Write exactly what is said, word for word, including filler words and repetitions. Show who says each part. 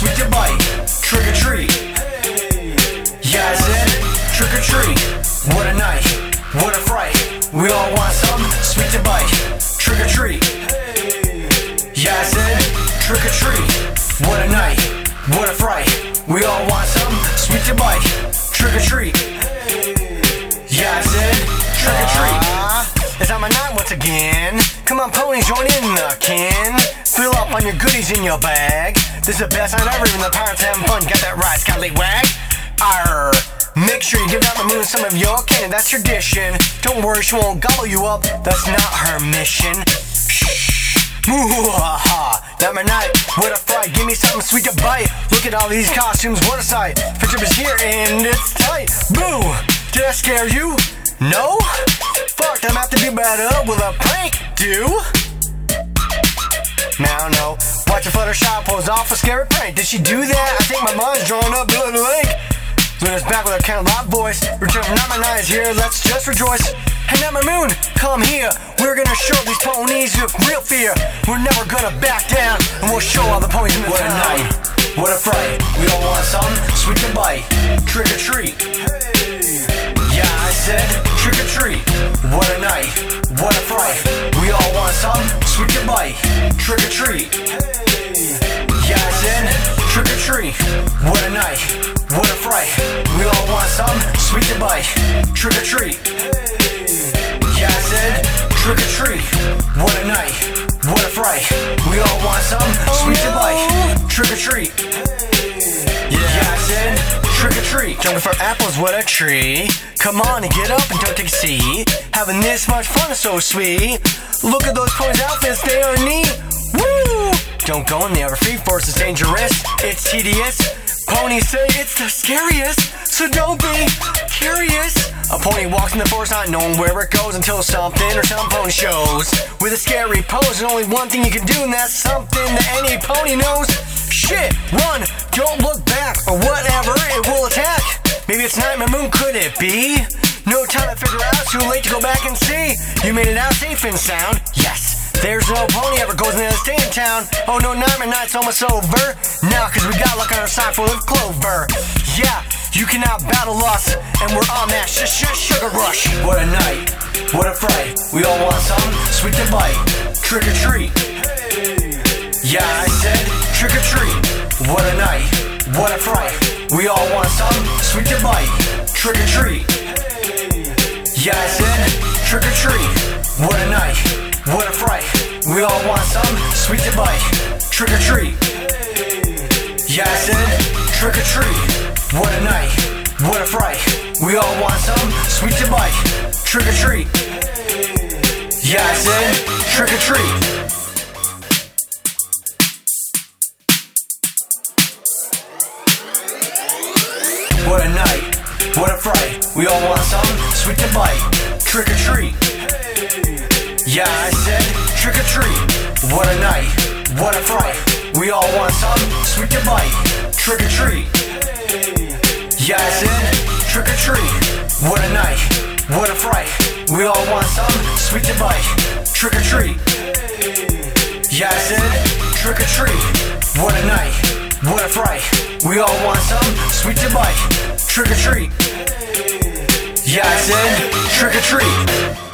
Speaker 1: sweet to bite. Trick or treat. Yeah, I said trick or treat. What a night, what a fright. We all want some sweet to bite. Trick or treat. Yeah, I said trick or treat. What a night, what a fright. We all want some sweet to bite. Trick or treat. Yeah, I said trick or treat. Uh, it's on my night once again. Come on, ponies, join in the kin. Fill up on your goodies in your bag. This is the best night ever, even the pirates having fun. Got that right, Scotty Wag? Arr. Make sure you give out the moon some of your candy, that's tradition. Don't worry, she won't gobble you up, that's not her mission. Shh. Moo-ha-ha. Not my night, what a fright. Give me something sweet to bite. Look at all these costumes, what a sight. Picture is here and it's tight. Boo! Did I scare you? No? Fuck, I'm have to do better. Will a prank do? Now no. Watch a Fluttershy pose off a scary prank. Did she do that? I think my mind's drawn up a little link. Luna's back with her kind of loud voice. Return from Not My Night is here, let's just rejoice. Hey, Not My Moon, come here. We're gonna show these ponies with real fear. We're never gonna back down, and we'll show all the ponies in the
Speaker 2: What
Speaker 1: town.
Speaker 2: a night, what a fright. We all want some sweet to bite. Trick or treat. Yeah, I said trick or treat. What a night, what a fright. We all want some sweet to bite. Trick or treat. Yeah, I said trick or treat. What a night, what a fright. We all want some sweet to bite. Trick or treat. Yeah, I said trick or treat. What a night, what a fright. We all want some sweet to bite. Trick or treat. Yeah, I said trick or treat.
Speaker 1: Jumping for apples, what a tree. Come on and get up and don't take a seat. Having this much fun is so sweet. Look at those ponies' outfits, they are neat. Woo! Don't go in the other free force, it's dangerous. It's tedious. Ponies say it's the scariest, so don't be curious. A pony walks in the forest not knowing where it goes until something or some pony shows. With a scary pose, there's only one thing you can do, and that's something that any pony knows. Shit, run, don't look back, or whatever, it will attack. Maybe it's Not My Moon, could it be? No time to figure out, too late to go back and see. You made it out safe and sound, yes. There's no pony ever goes in the stay in town. Oh no, Not My Night's almost over. Now, cause we got luck on our side full of clover. Yeah, you cannot battle us, and we're on that sh sh sugar rush.
Speaker 2: What a night, what a fright. We all want some sweet to bite. Trick or treat. Yeah, I said trick or treat. What a night, what a fright. We all want some sweet to bite. Trick or treat. Yeah, I said trick or treat. What a night, what a fright. We all want some sweet to bite. Trick or treat. Yeah, I said trick or treat. What a night, what a fright. We all want some sweet to bite. Trick or treat. Yeah, I said trick or treat. What a night, what a fright. We all want some sweet to bite. Trick or treat. Yeah, I said trick or treat. What a night, what a fright. We all want some sweet to bite. Trick or treat. Yeah, I said trick or treat. What a night, what a fright. We all want some sweet to bite. Trick or treat. Yeah, I said trick or treat. What a night, what a fright. We all want some sweet to bite. Trick or treat. Yeah, I said trick or treat.